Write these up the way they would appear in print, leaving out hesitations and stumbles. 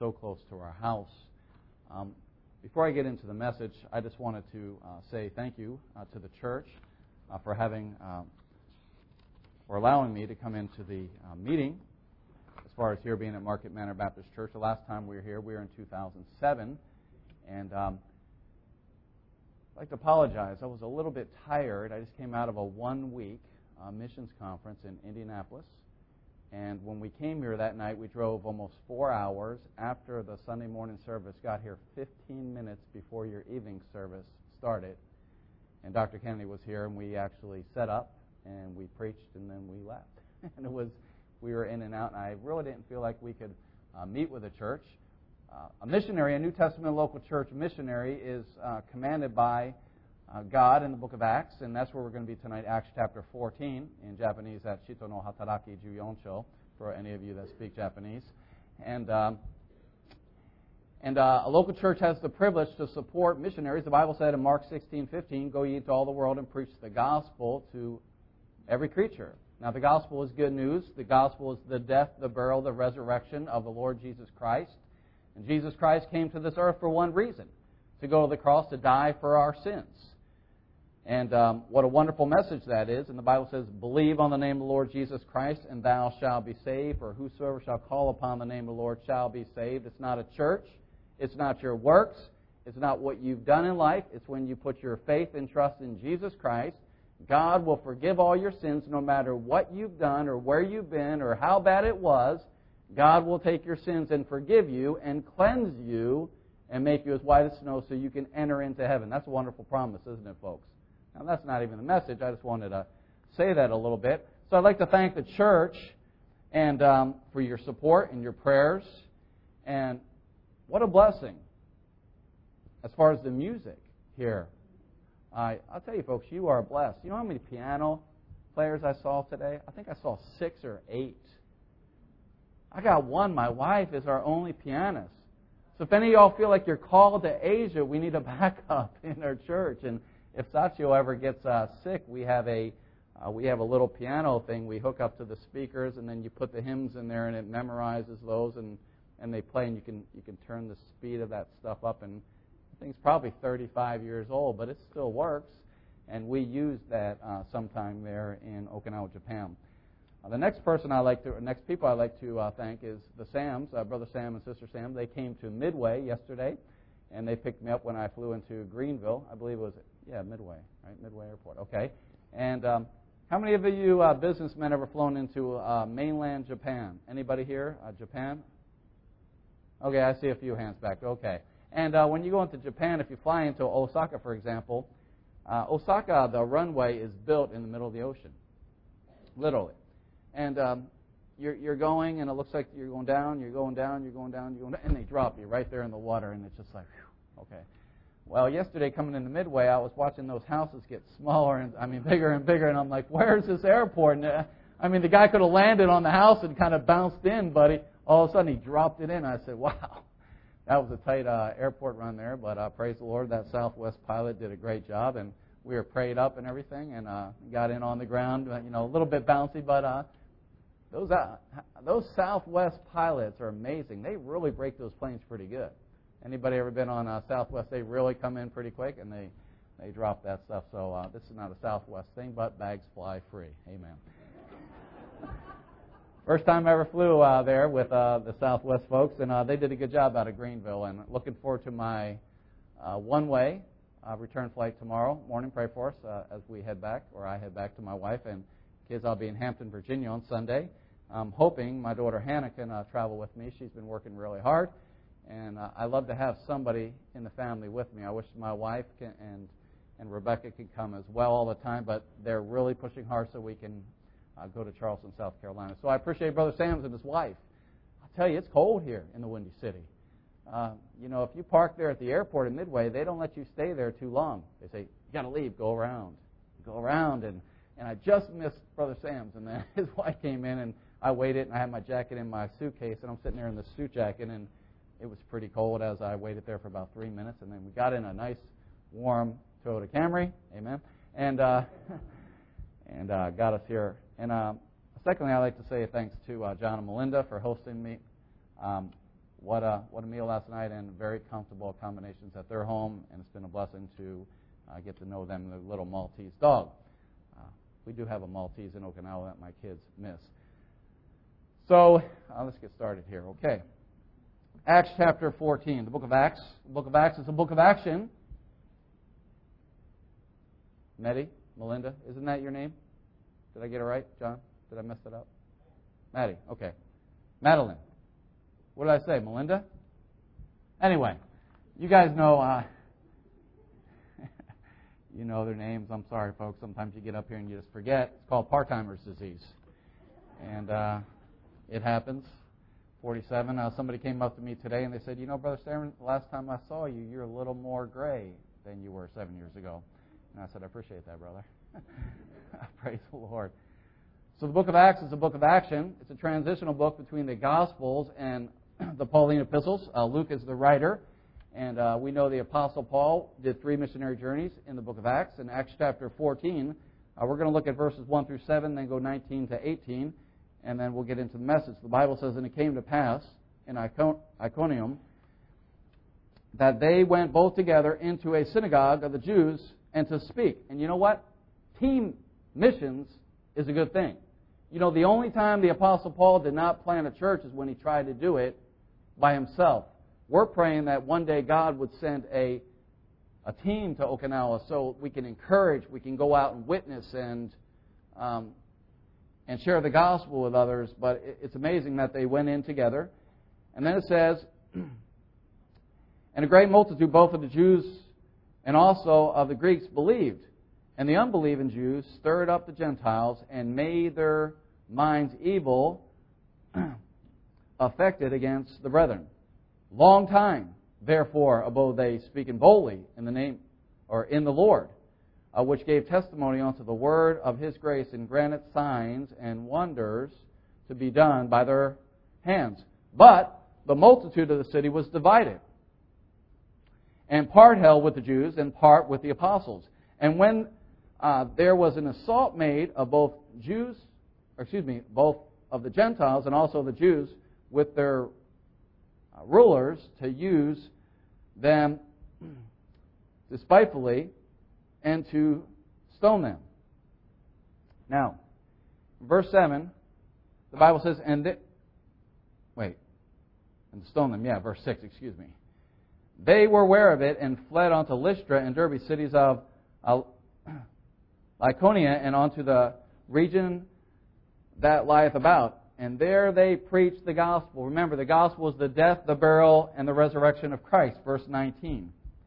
so close to our house. Before I get into the message, I just wanted to say thank you to the church for allowing me to come into the meeting. As far as here being at Market Manor Baptist Church, the last time we were in 2007, and I'd like to apologize. I was a little bit tired. I just came out of a one-week missions conference in Indianapolis. And when we came here that night, we drove almost 4 hours after the Sunday morning service, got here 15 minutes before your evening service started. And Dr. Kennedy was here, and we actually set up, and we preached, and then we left. And we were in and out, and I really didn't feel like we could meet with a church. A missionary, a New Testament local church missionary, is commanded by God in the book of Acts, and that's where we're going to be tonight, Acts chapter 14. In Japanese, that's Shito no Hataraki Juyonsho, for any of you that speak Japanese. And a local church has the privilege to support missionaries. The Bible said in Mark 16:15, "Go ye into all the world and preach the gospel to every creature." Now, the gospel is good news. The gospel is the death, the burial, the resurrection of the Lord Jesus Christ. And Jesus Christ came to this earth for one reason, to go to the cross to die for our sins. And what a wonderful message that is. And the Bible says, "Believe on the name of the Lord Jesus Christ, and thou shalt be saved. For whosoever shall call upon the name of the Lord shall be saved." It's not a church. It's not your works. It's not what you've done in life. It's when you put your faith and trust in Jesus Christ. God will forgive all your sins no matter what you've done or where you've been or how bad it was. God will take your sins and forgive you and cleanse you and make you as white as snow so you can enter into heaven. That's a wonderful promise, isn't it, folks? Now, that's not even the message. I just wanted to say that a little bit. So I'd like to thank the church and for your support and your prayers. And what a blessing as far as the music here. I'll tell you, folks, you are blessed. You know how many piano players I saw today? I think I saw 6 or 8. I got one. My wife is our only pianist. So if any of y'all feel like you're called to Asia, we need a backup in our church. And if Sachio ever gets sick, we have a little piano thing we hook up to the speakers, and then you put the hymns in there, and it memorizes those, and they play, and you can turn the speed of that stuff up. And I think it's probably 35 years old, but it still works. And we use that sometime there in Okinawa, Japan. The next people I'd like to thank is the Sams, Brother Sam and Sister Sam. They came to Midway yesterday, and they picked me up when I flew into Greenville. I believe it was, Midway, right? Midway Airport. Okay. And how many of you businessmen ever flown into mainland Japan? Anybody here? Japan? Okay, I see a few hands back. Okay. And when you go into Japan, if you fly into Osaka, for example, Osaka, the runway is built in the middle of the ocean, literally. And you're going, and it looks like you're going down, and they drop you right there in the water, and it's just like, whew, okay. Well, yesterday coming into Midway, I was watching those houses get smaller and bigger and bigger, and I'm like, where's this airport? And the guy could have landed on the house and kind of bounced in, but all of a sudden he dropped it in. I said, wow. That was a tight airport run there, but praise the Lord, that Southwest pilot did a great job, and we were prayed up and everything, and got in on the ground, a little bit bouncy, but those Southwest pilots are amazing. They really break those planes pretty good. Anybody ever been on Southwest? They really come in pretty quick, and they drop that stuff. So this is not a Southwest thing, but bags fly free. Amen. First time I ever flew there with the Southwest folks, and they did a good job out of Greenville. And looking forward to my one-way return flight tomorrow morning. Pray for us as we head back, or I head back to my wife and kids. I'll be in Hampton, Virginia on Sunday. I'm hoping my daughter Hannah can travel with me. She's been working really hard, and I love to have somebody in the family with me. I wish my wife and Rebecca could come as well all the time, but they're really pushing hard so we can go to Charleston, South Carolina. So I appreciate Brother Sam's and his wife. I'll tell you, it's cold here in the Windy City. If you park there at the airport in Midway, they don't let you stay there too long. They say, you got to leave, go around. And I just missed Brother Sam's, and then his wife came in, and I waited, and I had my jacket in my suitcase, and I'm sitting there in the suit jacket, and it was pretty cold as I waited there for about 3 minutes, and then we got in a nice, warm Toyota Camry, amen, and got us here. And secondly, I'd like to say thanks to John and Melinda for hosting me. what a meal last night, and very comfortable accommodations at their home, and it's been a blessing to get to know them, the little Maltese dog. We do have a Maltese in Okinawa that my kids miss. So let's get started here. Okay. Acts chapter 14, the book of Acts. The book of Acts is a book of action. Melinda, isn't that your name? Did I get it right, John? Did I mess that up? Maddie, okay. Madeline. What did I say, Melinda? Anyway, you guys know you know their names. I'm sorry, folks. Sometimes you get up here and you just forget. It's called part-timer's disease. And it happens. 47. Somebody came up to me today and they said, Brother Stairman, the last time I saw you, you're a little more gray than you were 7 years ago. And I said, I appreciate that, brother. Praise the Lord. So the book of Acts is a book of action. It's a transitional book between the Gospels and the Pauline epistles. Luke is the writer. And we know the Apostle Paul did 3 missionary journeys in the book of Acts. In Acts chapter 14, we're going to look at verses 1 through 7, then go 19 to 18, and then we'll get into the message. The Bible says, and it came to pass in Iconium that they went both together into a synagogue of the Jews and to speak. And you know what? Team missions is a good thing. The only time the Apostle Paul did not plant a church is when he tried to do it by himself. We're praying that one day God would send a team to Okinawa so we can encourage, we can go out and witness and share the gospel with others. But it's amazing that they went in together. And then it says, and a great multitude both of the Jews and also of the Greeks believed. And the unbelieving Jews stirred up the Gentiles and made their minds evil affected against the brethren. Long time, therefore, abode they speaking boldly in the name, or in the Lord, which gave testimony unto the word of His grace, and granted signs and wonders to be done by their hands. But the multitude of the city was divided, and part held with the Jews, and part with the apostles. And when there was an assault made of both of the Gentiles and also the Jews with their rulers to use them despitefully and to stone them. Now, verse 7, the Bible says, and to stone them, verse 6, excuse me. They were aware of it and fled unto Lystra and Derbe, cities of Lycaonia, and unto the region that lieth about. And there they preached the gospel. Remember, the gospel is the death, the burial, and the resurrection of Christ. Verse 19.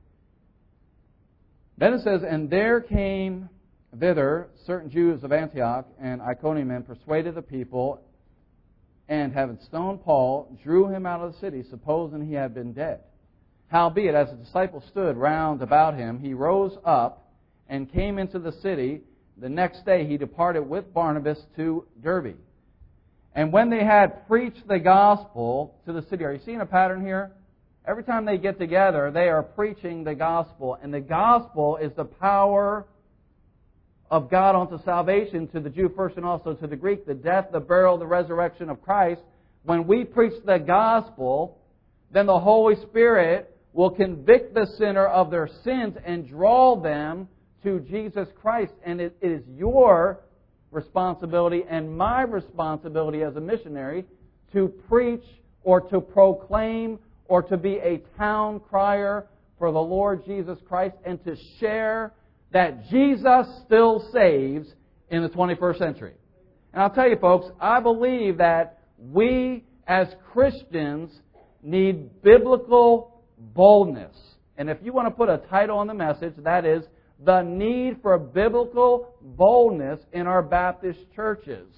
Then it says, and there came thither certain Jews of Antioch and Iconium, and persuaded the people, and having stoned Paul, drew him out of the city, supposing he had been dead. Howbeit, as the disciples stood round about him, he rose up and came into the city. The next day he departed with Barnabas to Derbe. And when they had preached the gospel to the city, are you seeing a pattern here? Every time they get together, they are preaching the gospel. And the gospel is the power of God unto salvation to the Jew first and also to the Greek, the death, the burial, the resurrection of Christ. When we preach the gospel, then the Holy Spirit will convict the sinner of their sins and draw them to Jesus Christ. And it is your responsibility and my responsibility as a missionary to preach or to proclaim or to be a town crier for the Lord Jesus Christ and to share that Jesus still saves in the 21st century. And I'll tell you folks, I believe that we as Christians need biblical boldness. And if you want to put a title on the message, that is the need for biblical boldness in our Baptist churches.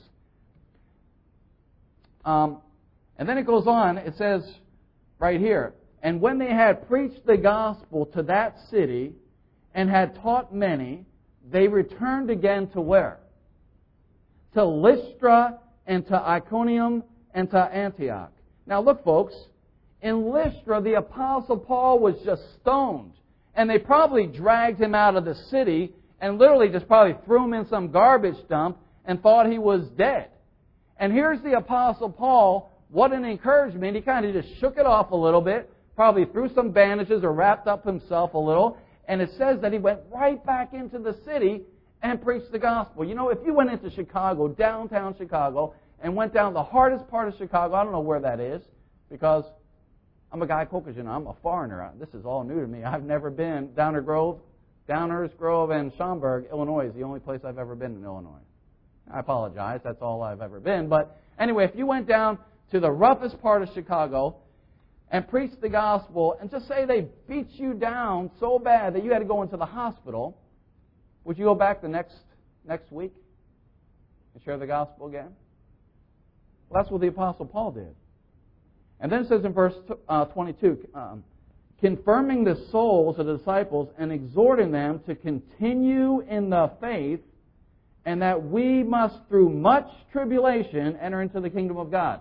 And then it goes on, it says right here, and when they had preached the gospel to that city and had taught many, they returned again to where? To Lystra and to Iconium and to Antioch. Now look, folks, in Lystra the Apostle Paul was just stoned. And they probably dragged him out of the city and literally just probably threw him in some garbage dump and thought he was dead. And here's the Apostle Paul what an encouragement. He kind of just shook it off a little bit, probably threw some bandages or wrapped up himself a little. And it says that he went right back into the city and preached the gospel. You know, if you went into Chicago, downtown Chicago, and went down the hardest part of Chicago, I don't know where that is, because I'm a guy Caucasian. I'm a foreigner. This is all new to me. I've never been. Downers Grove and Schaumburg, Illinois is the only place I've ever been in Illinois. I apologize. That's all I've ever been. But anyway, if you went down to the roughest part of Chicago and preached the gospel, and just say they beat you down so bad that you had to go into the hospital, would you go back the next week and share the gospel again? Well, that's what the Apostle Paul did. And then it says in verse 22, confirming the souls of the disciples and exhorting them to continue in the faith, and that we must through much tribulation enter into the kingdom of God.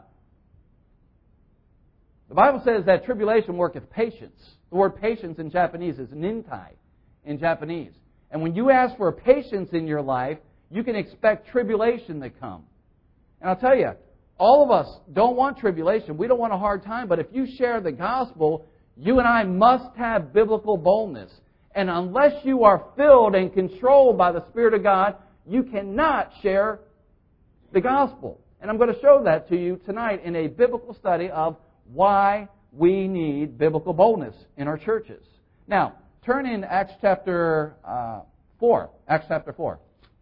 The Bible says that tribulation worketh patience. The word patience in Japanese is nintai in Japanese. And when you ask for patience in your life, you can expect tribulation to come. And I'll tell you, all of us don't want tribulation. We don't want a hard time. But if you share the gospel, you and I must have biblical boldness. And unless you are filled and controlled by the Spirit of God, you cannot share the gospel. And I'm going to show that to you tonight in a biblical study of why we need biblical boldness in our churches. Now, turn in Acts chapter 4. Acts chapter 4.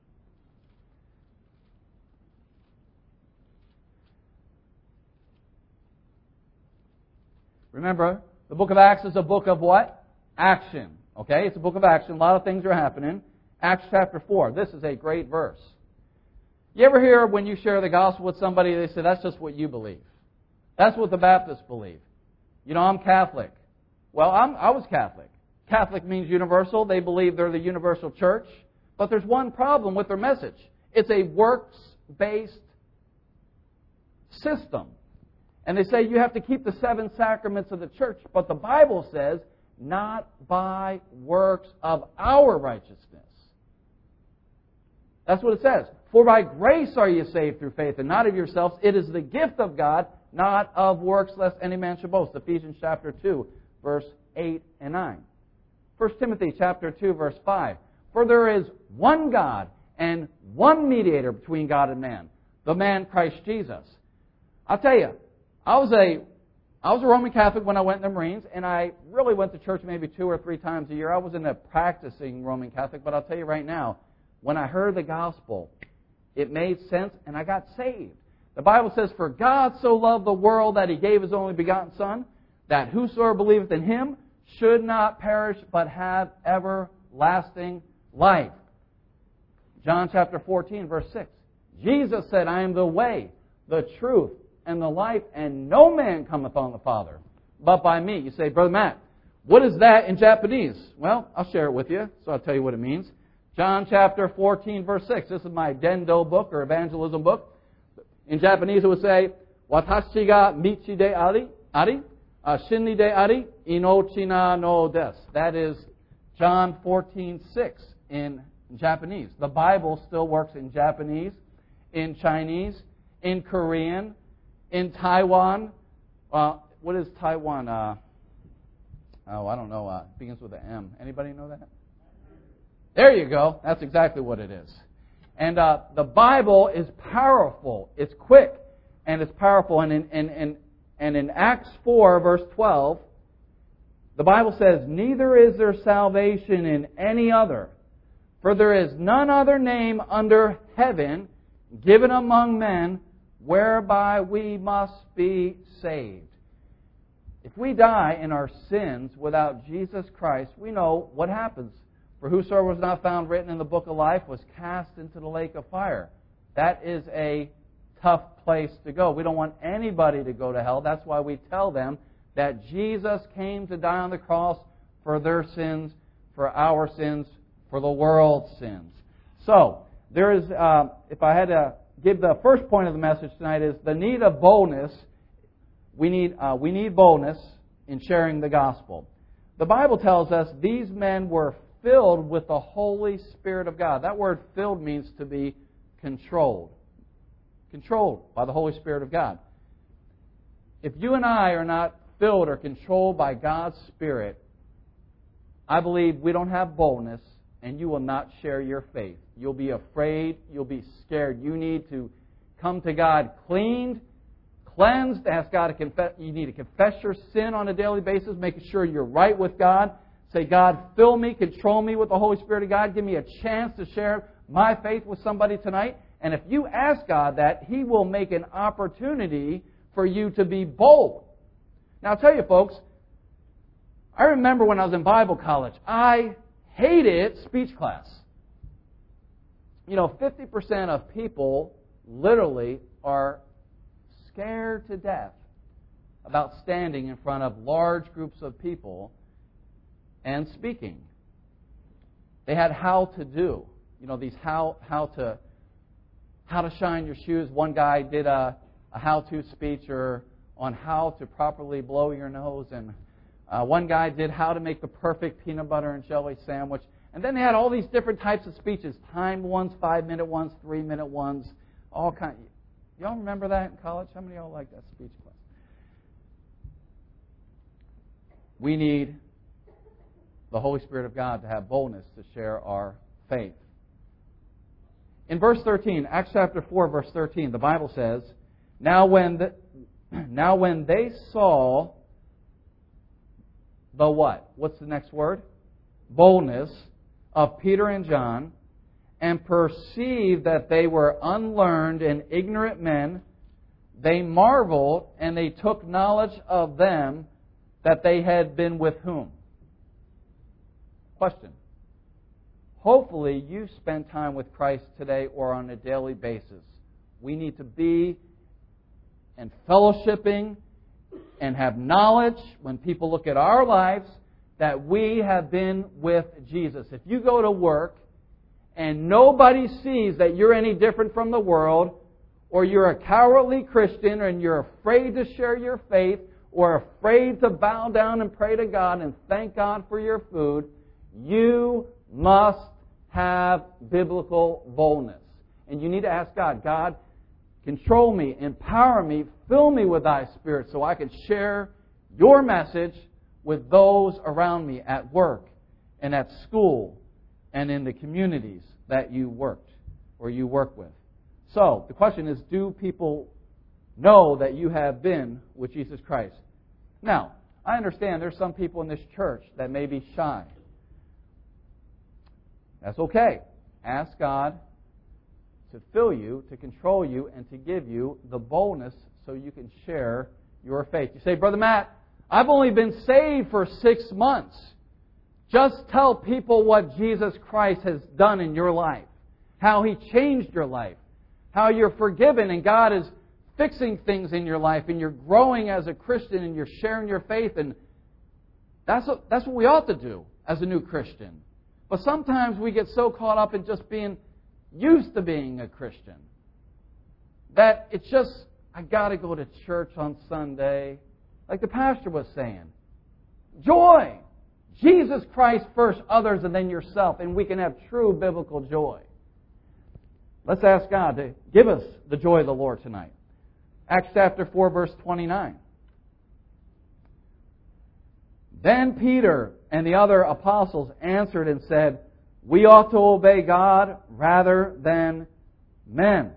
Remember, the book of Acts is a book of what? Action. Okay? It's a book of action. A lot of things are happening. Acts chapter 4. This is a great verse. You ever hear when you share the gospel with somebody, they say, that's just what you believe. That's what the Baptists believe. You know, I'm Catholic. Well, I was Catholic. Catholic means universal. They believe they're the universal church. But there's one problem with their message. It's a works-based system. And they say you have to keep the 7 sacraments of the church. But the Bible says, not by works of our righteousness. That's what it says. For by grace are you saved through faith, and not of yourselves. It is the gift of God, not of works, lest any man should boast. Ephesians chapter 2, verse 8 and 9. 1 Timothy chapter 2, verse 5. For there is one God and one mediator between God and man, the man Christ Jesus. I'll tell you, I was a Roman Catholic when I went in the Marines, and I really went to church maybe 2 or 3 times a year. I wasn't a practicing Roman Catholic, but I'll tell you right now, when I heard the gospel, it made sense, and I got saved. The Bible says, for God so loved the world that He gave His only begotten Son, that whosoever believeth in Him should not perish, but have everlasting life. John chapter 14, verse 6. Jesus said, I am the way, the truth, and the life, and no man cometh on the Father, but by me. You say, Brother Matt, what is that in Japanese? Well, I'll share it with you, so I'll tell you what it means. John chapter 14, verse 6. This is my Dendo book, or evangelism book. In Japanese it would say, Watashi ga michi de ari, shinri de ari, inochi na no desu. That is John 14:6 in Japanese. The Bible still works in Japanese, in Chinese, in Korean, in Taiwan. What is Taiwan? I don't know. It begins with an M. Anybody know that? There you go. That's exactly what it is. And the Bible is powerful. It's quick and it's powerful. And in Acts 4, verse 12, the Bible says, neither is there salvation in any other, for there is none other name under heaven given among men whereby we must be saved. If we die in our sins without Jesus Christ, we know what happens. For whosoever was not found written in the book of life was cast into the lake of fire. That is a tough place to go. We don't want anybody to go to hell. That's why we tell them that Jesus came to die on the cross for their sins, for our sins, for the world's sins. So, there is, if I had to give the first point of the message tonight, is the need of boldness. We need boldness in sharing the gospel. The Bible tells us these men were filled with the Holy Spirit of God. That word filled means to be controlled. Controlled by the Holy Spirit of God. if you and I are not filled or controlled by God's Spirit, I believe we don't have boldness, and you will not share your faith. You'll be afraid. You'll be scared. You need to come to God cleaned, cleansed, ask God to confess. You need to confess your sin on a daily basis, making sure you're right with God. Say, God, fill me, control me with the Holy Spirit of God. Give me a chance to share my faith with somebody tonight. And if you ask God that, He will make an opportunity for you to be bold. Now, I'll tell you, folks, I remember when I was in Bible college, I hated speech class. 50% of people literally are scared to death about standing in front of large groups of people and speaking. They had how to do, these how to shine your shoes. One guy did a how-to speech on how to properly blow your nose, and one guy did how to make the perfect peanut butter and jelly sandwich. And then they had all these different types of speeches, timed ones, 5-minute ones, 3-minute ones, all kinds. Y'all remember that in college? How many of y'all like that speech class? We need the Holy Spirit of God to have boldness to share our faith. In verse 13, Acts chapter 4, verse 13, the Bible says, Now when they saw the what? What's the next word? Boldness of Peter and John, and perceived that they were unlearned and ignorant men, they marveled, and they took knowledge of them that they had been with whom? Question. Hopefully you spend time with Christ today or on a daily basis. We need to be and fellowshipping and have knowledge when people look at our lives that we have been with Jesus. If you go to work and nobody sees that you're any different from the world, or you're a cowardly Christian and you're afraid to share your faith, or afraid to bow down and pray to God and thank God for your food, you must have biblical boldness. And you need to ask God, God, control me, empower me, fill me with Thy Spirit so I can share Your message with those around me at work and at school and in the communities that you worked or you work with. So, the question is, do people know that you have been with Jesus Christ? Now, I understand there's some people in this church that may be shy. That's okay. Ask God to fill you, to control you, and to give you the boldness so you can share your faith. You say, Brother Matt, I've only been saved for 6 months. Just tell people what Jesus Christ has done in your life, how He changed your life, how you're forgiven and God is fixing things in your life and you're growing as a Christian and you're sharing your faith. And that's what we ought to do as a new Christian. But sometimes we get so caught up in just being used to being a Christian that it's just, I got to go to church on Sunday. Like the pastor was saying. Joy! Jesus Christ first, others, and then yourself. And we can have true biblical joy. Let's ask God to give us the joy of the Lord tonight. Acts chapter 4, verse 29. Then Peter and the other apostles answered and said, We ought to obey God rather than men.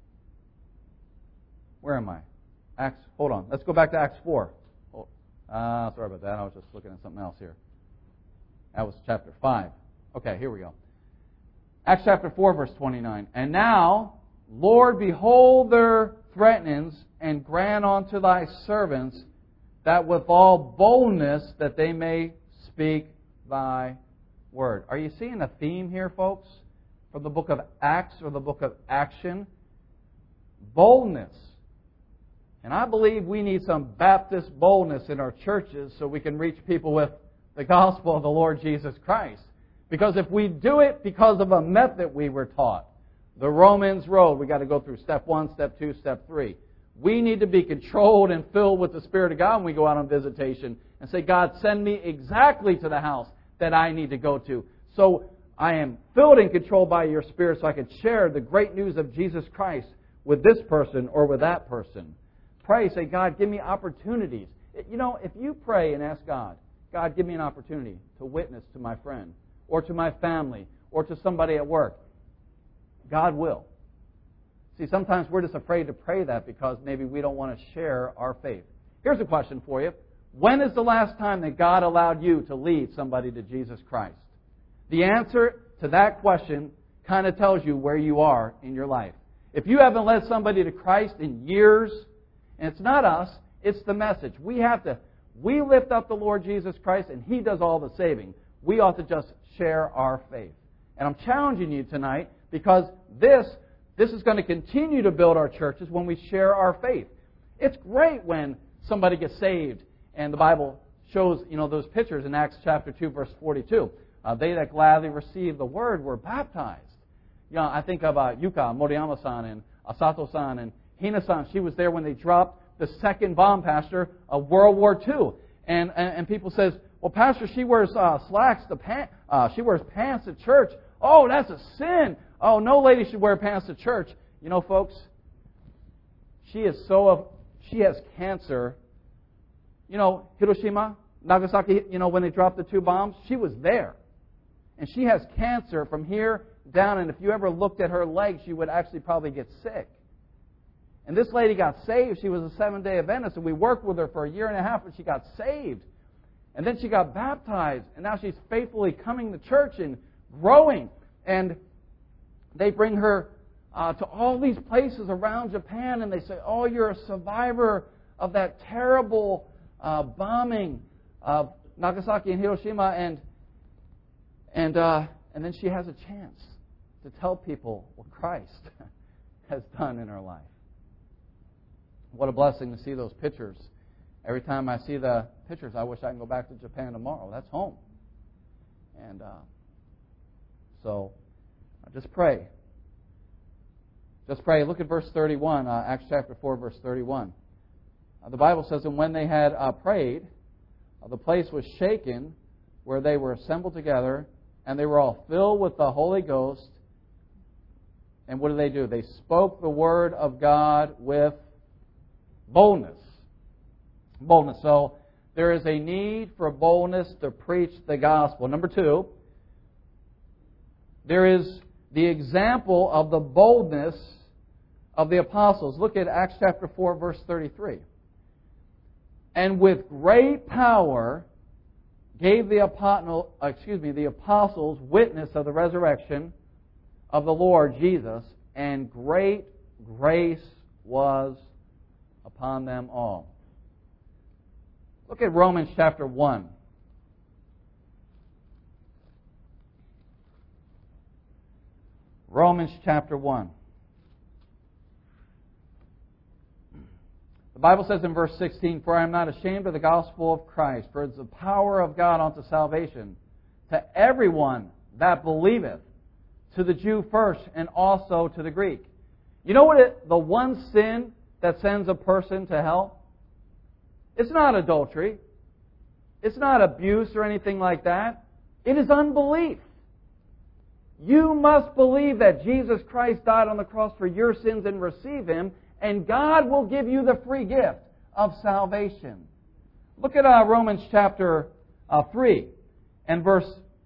Where am I? Hold on. Let's go back to Acts 4. Sorry about that. I was just looking at something else here. That was chapter 5. Okay, here we go. Acts chapter 4, verse 29. And now, Lord, behold their threatenings, and grant unto Thy servants that with all boldness that they may speak Thy word. Are you seeing a theme here, folks? From the book of Acts or the book of Action? Boldness. And I believe we need some Baptist boldness in our churches so we can reach people with the gospel of the Lord Jesus Christ. Because if we do it because of a method we were taught, the Romans road, we got to go through step 1, step 2, step 3. We need to be controlled and filled with the Spirit of God when we go out on visitation and say, God, send me exactly to the house that I need to go to. So I am filled and controlled by your Spirit so I can share the great news of Jesus Christ with this person or with that person. Pray, say, God, give me opportunities. You know, if you pray and ask God, God, give me an opportunity to witness to my friend or to my family or to somebody at work, God will. See, sometimes we're just afraid to pray that because maybe we don't want to share our faith. Here's a question for you. When is the last time that God allowed you to lead somebody to Jesus Christ? The answer to that question kind of tells you where you are in your life. If you haven't led somebody to Christ in years, and it's not us, it's the message. We lift up the Lord Jesus Christ and He does all the saving. We ought to just share our faith. And I'm challenging you tonight because this is going to continue to build our churches when we share our faith. It's great when somebody gets saved and the Bible shows, those pictures in Acts chapter 2, verse 42. They that gladly received the word were baptized. I think of Yuka Moriyama-san and Asato-san and Hina-san. She was there when they dropped the second bomb, Pastor, of World War II. And people says, well, Pastor, she wears slacks she wears pants at church. Oh, that's a sin. Oh, no lady should wear pants to church. Folks, she has cancer. Hiroshima, Nagasaki, when they dropped the 2 bombs, she was there. And she has cancer from here down, and if you ever looked at her legs, you would actually probably get sick. And this lady got saved. She was a Seventh-day Adventist, and we worked with her for 1.5 years, but she got saved. And then she got baptized, and now she's faithfully coming to church and growing. And they bring her to all these places around Japan, and they say, oh, you're a survivor of that terrible bombing of Nagasaki and Hiroshima. And then she has a chance to tell people what Christ has done in her life. What a blessing to see those pictures. Every time I see the pictures, I wish I can go back to Japan tomorrow. That's home. And so, just pray. Just pray. Look at verse 31, Acts chapter 4, verse 31. The Bible says, and when they had prayed, the place was shaken where they were assembled together, and they were all filled with the Holy Ghost. And what do? They spoke the word of God with boldness. Boldness. So there is a need for boldness to preach the gospel. Number 2, there is the example of the boldness of the apostles. Look at Acts chapter 4, verse 33. And with great power gave the apostles witness of the resurrection of the Lord Jesus, and great grace was upon them all. Look at Romans chapter 1. Romans chapter 1. The Bible says in verse 16, for I am not ashamed of the gospel of Christ, for it is the power of God unto salvation to everyone that believeth, to the Jew first and also to the Greek. You know what the one sin that sends a person to hell? It's not adultery. It's not abuse or anything like that. It is unbelief. You must believe that Jesus Christ died on the cross for your sins and receive Him, and God will give you the free gift of salvation. Look at Romans chapter 3 and verse...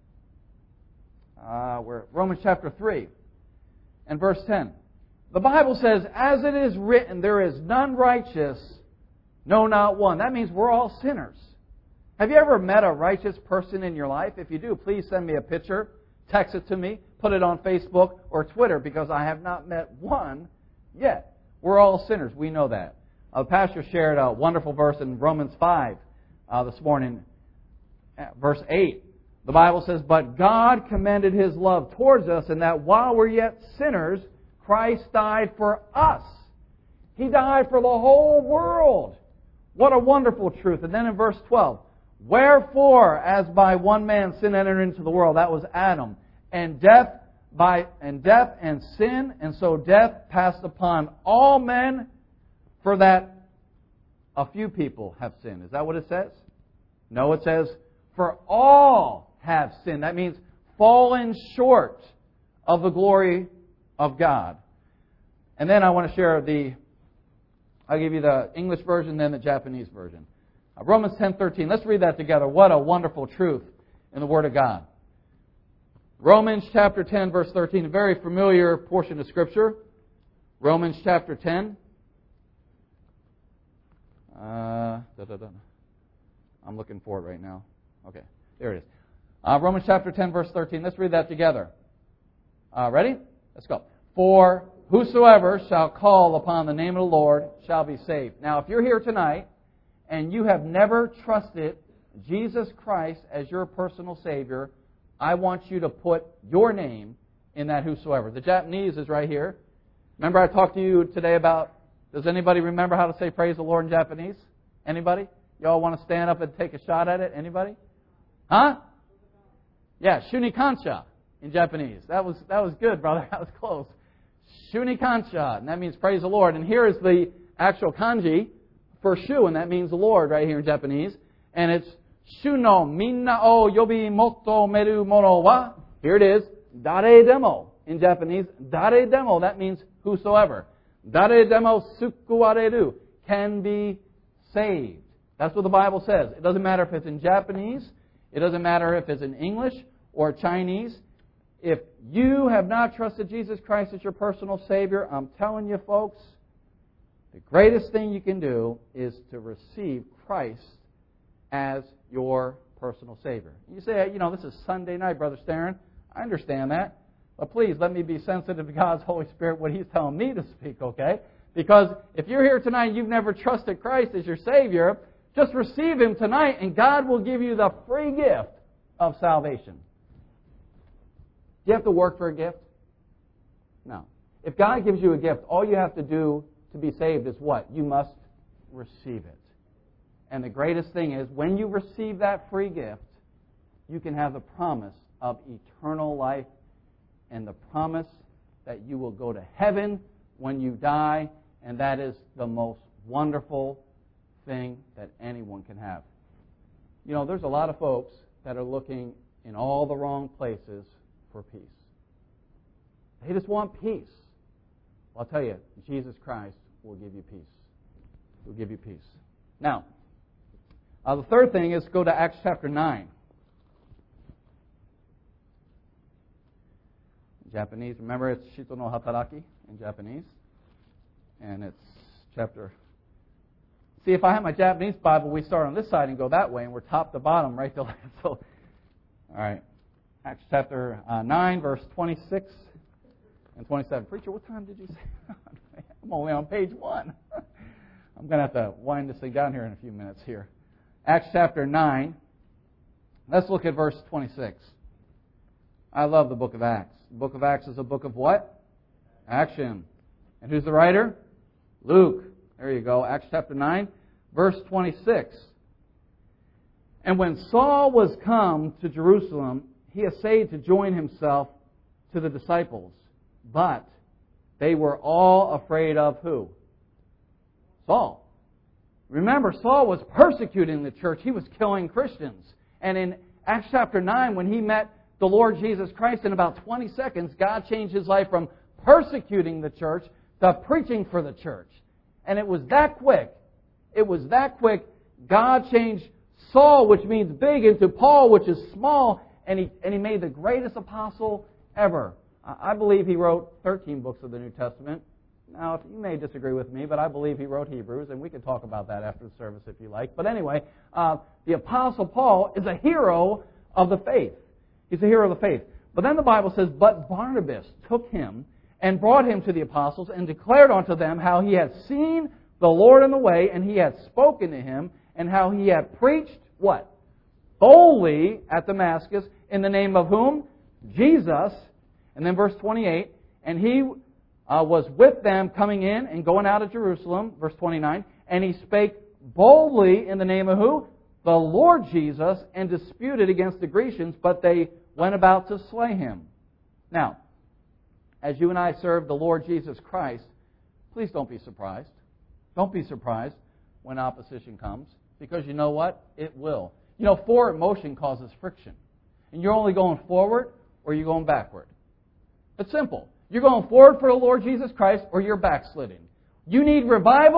Romans chapter 3 and verse 10. The Bible says, as it is written, there is none righteous, no, not one. That means we're all sinners. Have you ever met a righteous person in your life? If you do, please send me a picture, text it to me, put it on Facebook or Twitter, because I have not met one yet. We're all sinners. We know that. The pastor shared a wonderful verse in Romans 5 this morning, verse 8. The Bible says, but God commended His love towards us in that while we're yet sinners, Christ died for us. He died for the whole world. What a wonderful truth. And then in verse 12, wherefore, as by one man sin entered into the world, that was Adam, and death and sin, and so death passed upon all men, for that a few people have sinned. Is that what it says? No, it says, for all have sinned. That means fallen short of the glory of God. And then I want to share the I'll give you the English version, then the Japanese version. Romans 10:13. Let's read that together. What a wonderful truth in the Word of God. Romans chapter 10, verse 13, a very familiar portion of Scripture. Romans chapter 10. I'm looking for it right now. Okay, there it is. Romans chapter 10, verse 13. Let's read that together. Ready? Let's go. For whosoever shall call upon the name of the Lord shall be saved. Now, if you're here tonight and you have never trusted Jesus Christ as your personal Savior, I want you to put your name in that whosoever. The Japanese is right here. Remember I talked to you today about, does anybody remember how to say praise the Lord in Japanese? Anybody? Y'all want to stand up and take a shot at it? Anybody? Huh? Yeah, shunikansha in Japanese. That was good, brother. That was close. Shunikansha, and that means praise the Lord. And here is the actual kanji for shu, and that means the Lord right here in Japanese. And it's shu no minna o yobi moto meru mono wa. Here it is, dare demo in Japanese. Dare demo, that means whosoever. Dare demo sukuwareru, can be saved. That's what the Bible says. It doesn't matter if it's in Japanese. It doesn't matter if it's in English or Chinese. If you have not trusted Jesus Christ as your personal Savior, I'm telling you, folks, the greatest thing you can do is to receive Christ as your personal Savior. You say, this is Sunday night, Brother Starron. I understand that. But please, let me be sensitive to God's Holy Spirit, what He's telling me to speak, okay? Because if you're here tonight and you've never trusted Christ as your Savior, just receive Him tonight and God will give you the free gift of salvation. Do you have to work for a gift? No. If God gives you a gift, all you have to do to be saved is what? You must receive it. And the greatest thing is, when you receive that free gift, you can have the promise of eternal life and the promise that you will go to heaven when you die, and that is the most wonderful thing that anyone can have. There's a lot of folks that are looking in all the wrong places for peace. They just want peace. Well, I'll tell you, Jesus Christ will give you peace. He'll give you peace. Now, the third thing is go to Acts chapter 9. In Japanese, remember it's Shito no Hataraki in Japanese. And it's chapter... See, if I have my Japanese Bible, we start on this side and go that way, and we're top to bottom, right to left. So, all right. Acts chapter 9, verse 26 and 27. Preacher, what time did you say? I'm only on page 1. I'm going to have to wind this thing down here in a few minutes here. Acts chapter 9. Let's look at verse 26. I love the book of Acts. The book of Acts is a book of what? Action. And who's the writer? Luke. There you go. Acts chapter 9, verse 26. And when Saul was come to Jerusalem, he essayed to join himself to the disciples. But they were all afraid of who? Saul. Remember, Saul was persecuting the church. He was killing Christians. And in Acts chapter 9, when he met the Lord Jesus Christ, in about 20 seconds, God changed his life from persecuting the church to preaching for the church. And it was that quick. It was that quick. God changed Saul, which means big, into Paul, which is small, and he made the greatest apostle ever. I believe he wrote 13 books of the New Testament. Now, you may disagree with me, but I believe he wrote Hebrews, and we can talk about that after the service if you like. But anyway, the Apostle Paul is a hero of the faith. He's a hero of the faith. But then the Bible says, but Barnabas took him and brought him to the apostles and declared unto them how he had seen the Lord in the way, and he had spoken to him, and how he had preached, what? Boldly at Damascus, in the name of whom? Jesus. And then verse 28, and he was with them coming in and going out of Jerusalem, verse 29, and he spake boldly in the name of who? The Lord Jesus, and disputed against the Grecians, but they went about to slay him. Now, as you and I serve the Lord Jesus Christ, please don't be surprised. Don't be surprised when opposition comes, because you know what? It will. Forward motion causes friction. And you're only going forward or you're going backward. It's simple. You're going forward for the Lord Jesus Christ or you're backsliding. You need revival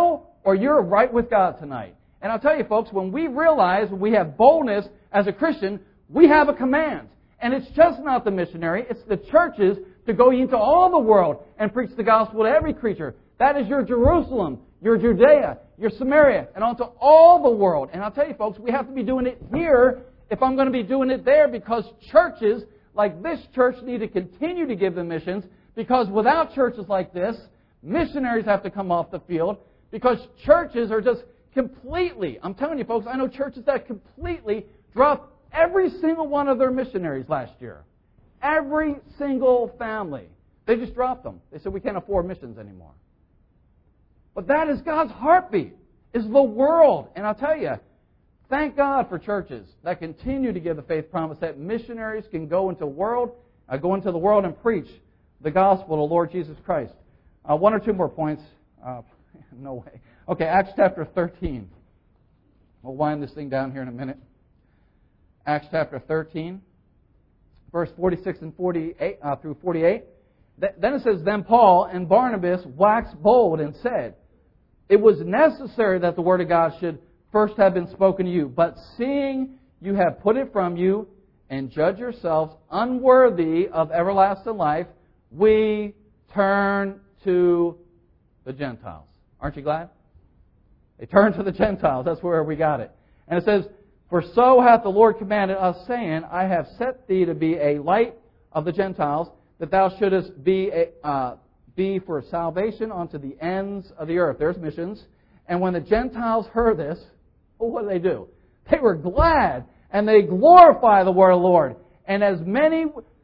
or you're right with God tonight. And I'll tell you, folks, when we realize we have boldness as a Christian, we have a command. And it's just not the missionary, it's the churches to go into all the world and preach the gospel to every creature. That is your Jerusalem, your Judea, your Samaria, and onto all the world. And I'll tell you, folks, we have to be doing it here if I'm going to be doing it there, because churches like this church need to continue to give the missions, because without churches like this, missionaries have to come off the field, because churches are just completely, I'm telling you, folks, I know churches that completely dropped every single one of their missionaries last year. Every single family. They just dropped them. They said, we can't afford missions anymore. But that is God's heartbeat, is the world. And I'll tell you, thank God for churches that continue to give the faith promise that missionaries can go into the world and preach the gospel of the Lord Jesus Christ. One or two more points. No way. Okay, Acts chapter 13. We'll wind this thing down here in a minute. Acts chapter 13, verse 46 and 48 through 48. Then it says, Then Paul and Barnabas waxed bold and said, It was necessary that the word of God should first have been spoken to you. But seeing you have put it from you and judge yourselves unworthy of everlasting life, we turn to the Gentiles. Aren't you glad? They turn to the Gentiles. That's where we got it. And it says, For so hath the Lord commanded us, saying, I have set thee to be a light of the Gentiles, that thou shouldest be for salvation unto the ends of the earth. There's missions. And when the Gentiles heard this, what do? They were glad, and they glorify the word of the Lord. And as many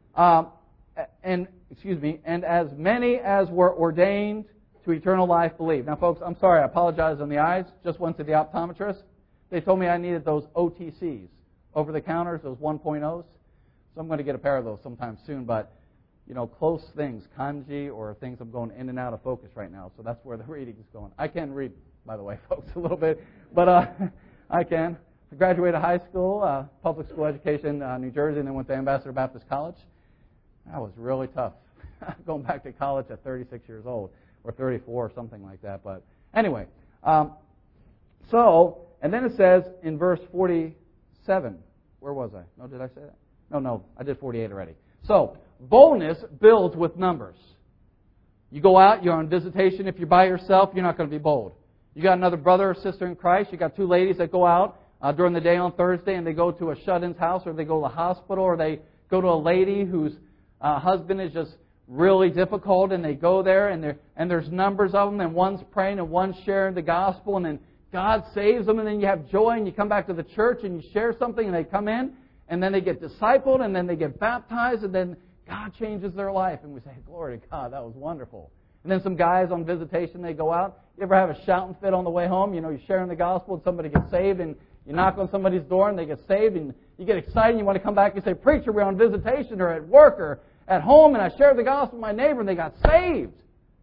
as were ordained to eternal life believed. Now, folks, I'm sorry, I apologize on the eyes. Just went to the optometrist. They told me I needed those OTCs, over the counters, those 1.0s. So I'm going to get a pair of those sometime soon. But, close things, kanji, or things I'm going in and out of focus right now. So that's where the reading is going. I can read, by the way, folks, a little bit. But I can. I graduated high school, public school education, New Jersey, and then went to Ambassador Baptist College. That was really tough. Going back to college at 36 years old, or 34 or something like that. But anyway, and then it says in verse 47, where was I? No, did I say that? No, I did 48 already. So, boldness builds with numbers. You go out, you're on visitation. If you're by yourself, you're not going to be bold. You got another brother or sister in Christ. You got two ladies that go out during the day on Thursday, and they go to a shut-in's house, or they go to the hospital, or they go to a lady whose husband is just really difficult, and they go there, and there's numbers of them, and one's praying and one's sharing the gospel, and then God saves them, and then you have joy, and you come back to the church, and you share something, and they come in, and then they get discipled, and then they get baptized, and then God changes their life. And we say, glory to God, that was wonderful. And then some guys on visitation, they go out. You ever have a shouting fit on the way home? You're sharing the gospel, and somebody gets saved, and you knock on somebody's door, and they get saved, and you get excited, and you want to come back and say, preacher, we're on visitation, or at work, or at home, and I shared the gospel with my neighbor, and they got saved.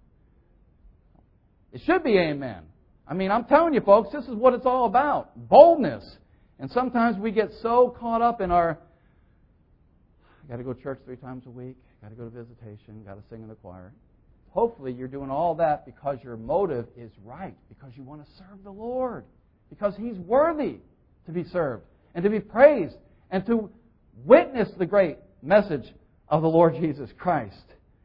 It should be amen. I mean, I'm telling you, folks, this is what it's all about. Boldness. And sometimes we get so caught up in our, I got to go to church 3 times a week, got to go to visitation, got to sing in the choir. Hopefully you're doing all that because your motive is right, because you want to serve the Lord, because He's worthy to be served and to be praised and to witness the great message of the Lord Jesus Christ.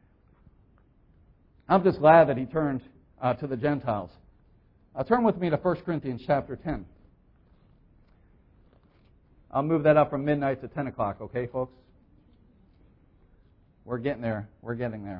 I'm just glad that He turned to the Gentiles. Turn with me to 1 Corinthians chapter 10. I'll move that up from midnight to 10 o'clock, okay, folks? We're getting there. We're getting there.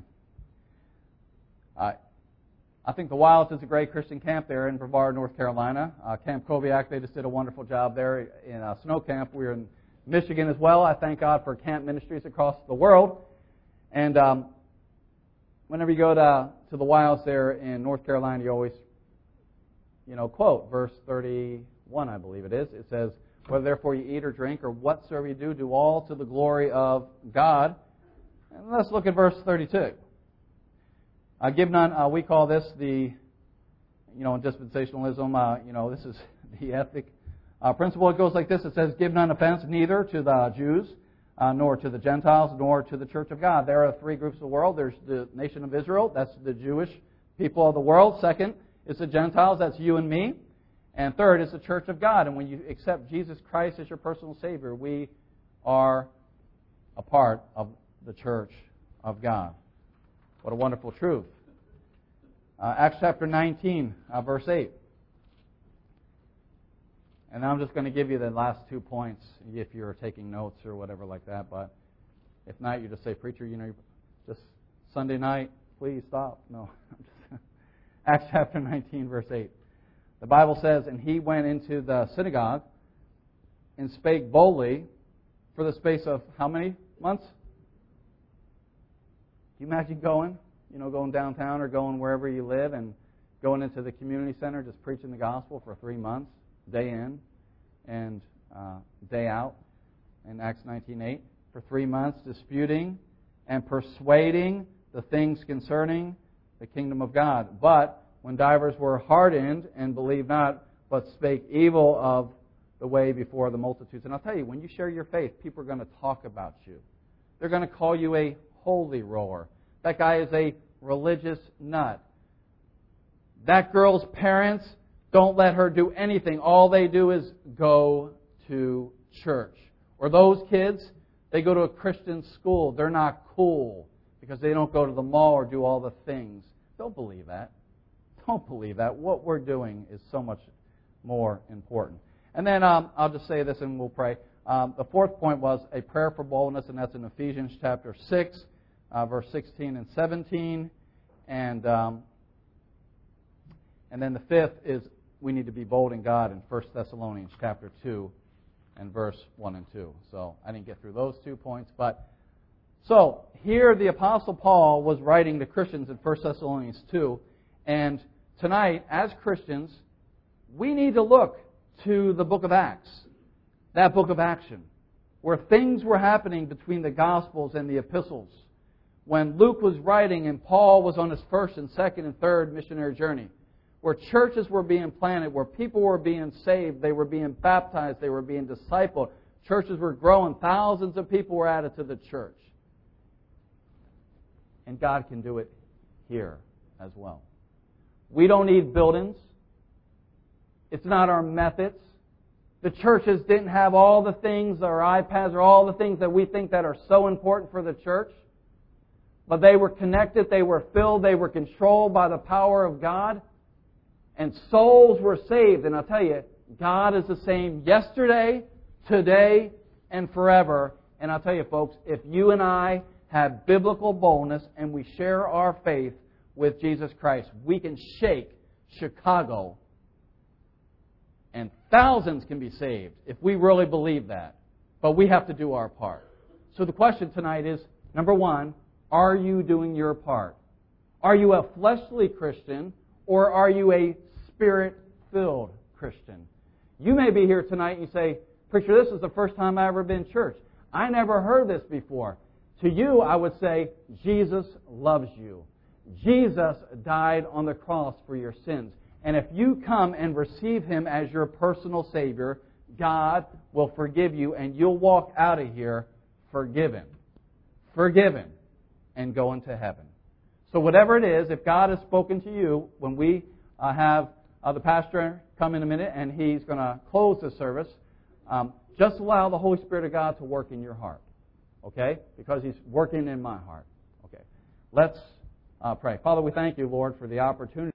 I think the Wilds is a great Christian camp there in Brevard, North Carolina. Camp Koviak, they just did a wonderful job there in snow camp. We're in Michigan as well. I thank God for camp ministries across the world. And whenever you go to the Wilds there in North Carolina, you always, quote verse 31, I believe it is. It says, whether therefore you eat or drink or whatsoever you do, do all to the glory of God. And let's look at verse 32. Give none, we call this the, in dispensationalism, this is the ethic principle. It goes like this. It says, give none offense neither to the Jews, nor to the Gentiles, nor to the church of God. There are 3 groups of the world. There's the nation of Israel. That's the Jewish people of the world. Second It's the Gentiles, that's you and me. And third, it's the church of God. And when you accept Jesus Christ as your personal Savior, we are a part of the church of God. What a wonderful truth. Acts chapter 19, verse 8. And I'm just going to give you the last 2 points if you're taking notes or whatever like that. But if not, you just say, preacher, just Sunday night, please stop. No. Acts chapter 19, verse 8. The Bible says, and he went into the synagogue and spake boldly for the space of how many months? Can you imagine going downtown or going wherever you live and going into the community center just preaching the gospel for 3 months, day in and day out in Acts 19:8, for 3 months disputing and persuading the things concerning the kingdom of God. But when divers were hardened and believed not, but spake evil of the way before the multitudes. And I'll tell you, when you share your faith, people are going to talk about you. They're going to call you a holy roller. That guy is a religious nut. That girl's parents don't let her do anything. All they do is go to church. Or those kids, they go to a Christian school. They're not cool because they don't go to the mall or do all the things. Don't believe that. Don't believe that. What we're doing is so much more important. And then I'll just say this and we'll pray. The fourth point was a prayer for boldness, and that's in Ephesians chapter 6, verse 16 and 17. And then the fifth is we need to be bold in God in 1 Thessalonians chapter 2 and verse 1 and 2. So I didn't get through those 2 points. So here the Apostle Paul was writing to Christians in 1 Thessalonians 2. And tonight, as Christians, we need to look to the book of Acts, that book of action, where things were happening between the Gospels and the epistles. When Luke was writing and Paul was on his first and second and third missionary journey, where churches were being planted, where people were being saved, they were being baptized, they were being discipled, churches were growing, thousands of people were added to the church. And God can do it here as well. We don't need buildings. It's not our methods. The churches didn't have all the things, or iPads, or all the things that we think that are so important for the church. But they were connected, they were filled, they were controlled by the power of God. And souls were saved. And I'll tell you, God is the same yesterday, today, and forever. And I'll tell you, folks, if you and I have biblical boldness and we share our faith with Jesus Christ, we can shake Chicago and thousands can be saved if we really believe that. But we have to do our part. So the question tonight is, number one, are you doing your part? Are you a fleshly Christian or are you a Spirit-filled Christian? You may be here tonight and you say, preacher, this is the first time I've ever been in church. I never heard this before. To you, I would say, Jesus loves you. Jesus died on the cross for your sins. And if you come and receive Him as your personal Savior, God will forgive you and you'll walk out of here forgiven, and go into heaven. So whatever it is, if God has spoken to you, when we have the pastor come in a minute and he's going to close the service, just allow the Holy Spirit of God to work in your heart. Okay? Because He's working in my heart. Okay. Let's pray. Father, we thank you, Lord, for the opportunity.